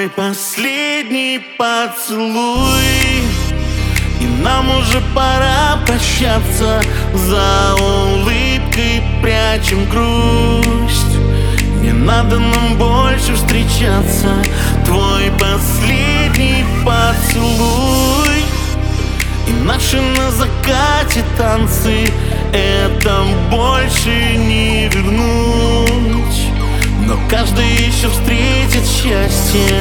Твой последний поцелуй, и нам уже пора прощаться. За улыбкой прячем грусть, не надо нам больше встречаться. Твой последний поцелуй и наши на закате танцы, это больше не вернуть, но каждый еще встретит счастье.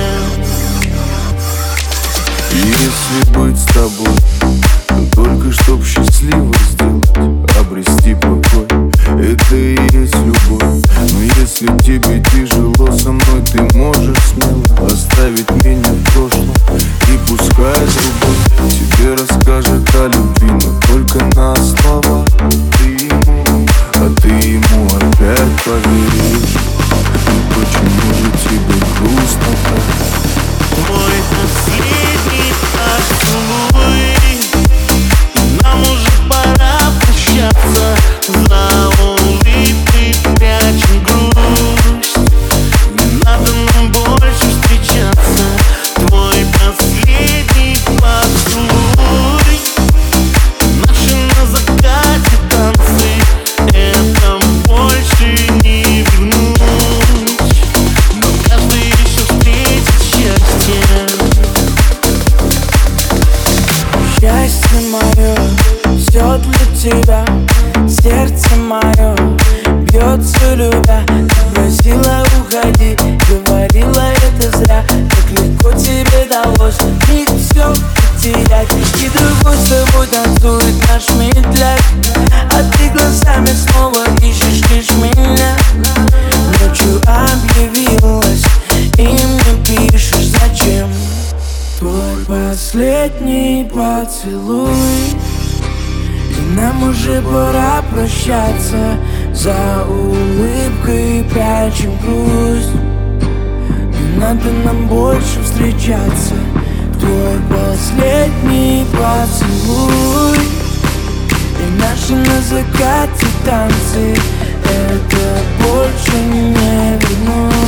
Если быть с тобой, то только чтоб счастливо сделать, обрести покой, это и есть любовь. Но если тебе тяжело со мной, ты можешь смело оставить меня в прошлом, и пускай другой тебе расскажет о любви, но только на слова. Ты ему опять поверишь. Почему же тебе грустно так? Твой последний поцелуй, и нам уже пора прощаться. За улыбкой прячем грусть, не надо нам больше встречаться. Твой последний поцелуй, наши на закате танцы, это больше не вернуть, но каждый еще встретит счастье. Счастье мое, все для тебя. Сердце мое бьется, любя. Ты просила уходи, говорила это зря. Как легко тебе далось миг все потерять, и другой с тобой танцует наш медляк. А ты глазами снова ищешь лишь меня. Ночью объявилась и мне пишешь зачем. Твой последний поцелуй, и нам уже пора прощаться. За улыбкой прячем грусть, не надо нам больше встречаться. Твой последний поцелуй и наши на закате танцы, это больше не вернуть.